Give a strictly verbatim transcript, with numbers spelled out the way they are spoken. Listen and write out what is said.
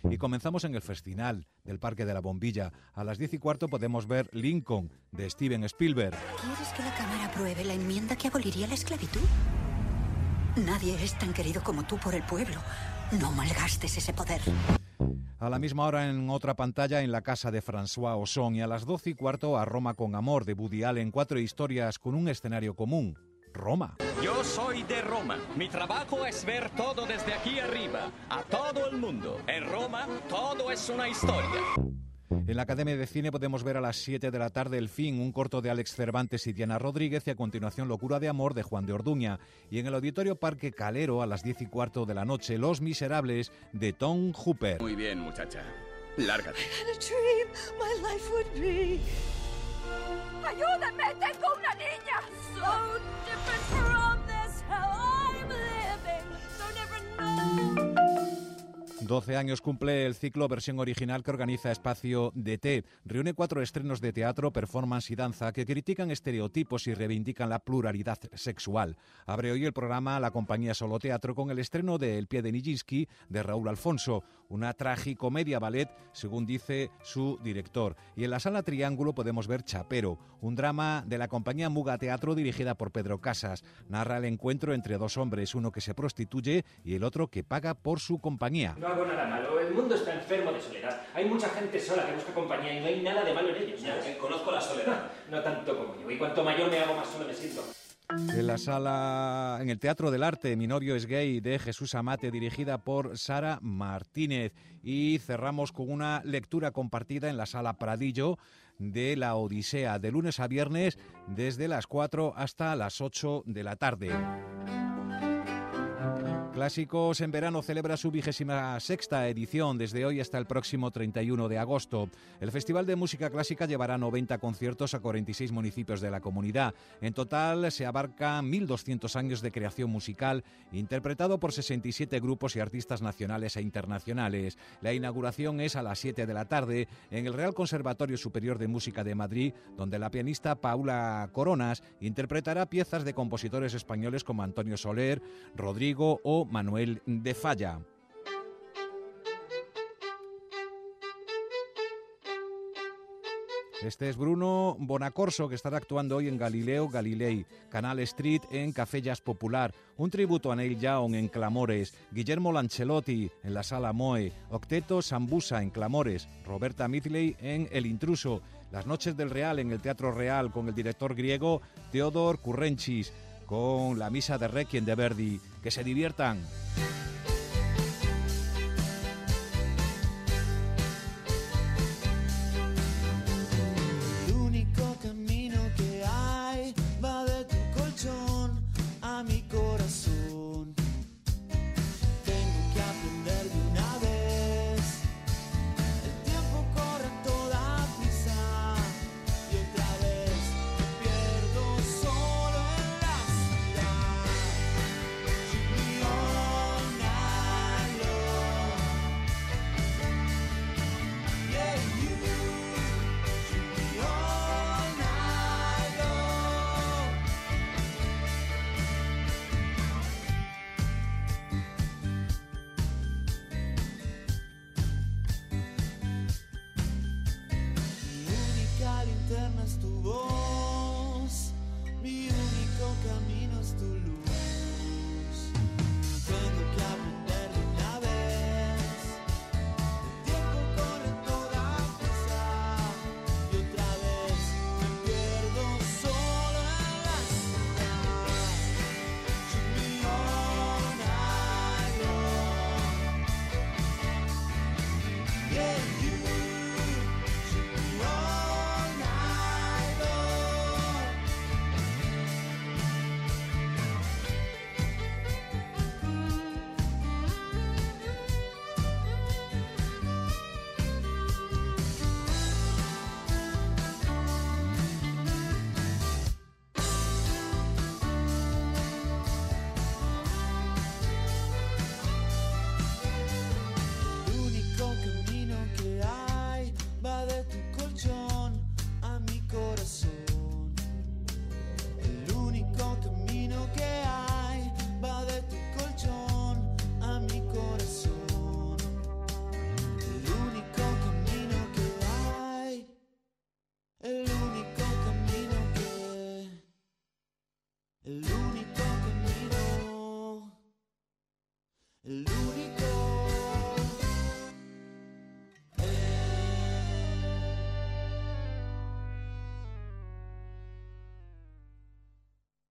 Y comenzamos en el Festinal del Parque de la Bombilla. A las diez y cuarto podemos ver Lincoln, de Steven Spielberg. ¿Quieres que la Cámara apruebe la enmienda que aboliría la esclavitud? Nadie es tan querido como tú por el pueblo. No malgastes ese poder. A la misma hora en otra pantalla, en la casa de François Ozon. Y a las doce y cuarto, A Roma con amor, de Woody Allen. Cuatro historias con un escenario común. Roma. Yo soy de Roma. Mi trabajo es ver todo desde aquí arriba, a todo el mundo. En Roma, todo es una historia. En la Academia de Cine podemos ver a las siete de la tarde El Fin, un corto de Alex Cervantes y Diana Rodríguez, y a continuación Locura de amor, de Juan de Orduña. Y en el Auditorio Parque Calero, a las diez y cuarto de la noche, Los Miserables, de Tom Hooper. Muy bien, muchacha. Lárgate. ¡Ayúdame! ¡Tengo una niña! So different from this hell I'm living. Don't ever know. doce años cumple el ciclo versión original que organiza Espacio D T. Reúne cuatro estrenos de teatro, performance y danza que critican estereotipos y reivindican la pluralidad sexual. Abre hoy el programa la compañía Solo Teatro con el estreno de El pie de Nijinsky, de Raúl Alfonso, una tragicomedia ballet, según dice su director. Y en la Sala Triángulo podemos ver Chapero, un drama de la compañía Muga Teatro dirigida por Pedro Casas. Narra el encuentro entre dos hombres, uno que se prostituye y el otro que paga por su compañía. No hago nada malo, el mundo está enfermo de soledad. Hay mucha gente sola que busca compañía y no hay nada de malo en ellos. Ya, que conozco la soledad. No tanto como yo, y cuanto mayor me hago, más solo me siento. En la sala, en el Teatro del Arte, Mi novio es gay, de Jesús Amate, dirigida por Sara Martínez. Y cerramos con una lectura compartida en la Sala Pradillo de La Odisea, de lunes a viernes, desde las cuatro hasta las ocho de la tarde. Clásicos en Verano celebra su vigésima sexta edición desde hoy hasta el próximo treinta y uno de agosto. El Festival de Música Clásica llevará noventa conciertos a cuarenta y seis municipios de la comunidad. En total se abarcan mil doscientos años de creación musical, interpretado por sesenta y siete grupos y artistas nacionales e internacionales. La inauguración es a las siete de la tarde en el Real Conservatorio Superior de Música de Madrid, donde la pianista Paula Coronas interpretará piezas de compositores españoles como Antonio Soler, Rodrigo o Manuel de Falla. Este es Bruno Bonacorso, que estará actuando hoy en Galileo Galilei, Canal Street en Café Jazz Popular, un tributo a Neil Young en Clamores, Guillermo Lancelotti en la Sala Moe, Octeto Sambusa en Clamores, Roberta Midley en El Intruso, Las Noches del Real en el Teatro Real con el director griego Theodor Kurrenchis, con la Misa de Requiem de Verdi. ¡Que se diviertan! El único camino que hay va de tu colchón a mi corazón. Tengo que aprender de una vez. El tiempo corre a toda prisa y otra vez me pierdo solo en la ciudad. Shoot me all night long. Yeah, you shoot me all night long. Mi única linterna es tu voz, mi único camino es tu luz. Tengo que aprender de una vez. El tiempo corre a toda prisa y otra vez me pierdo solo en la ciudad. Shoot me all night long. Yeah, you shoot me all night long. El único camino que único camino que, el único camino, el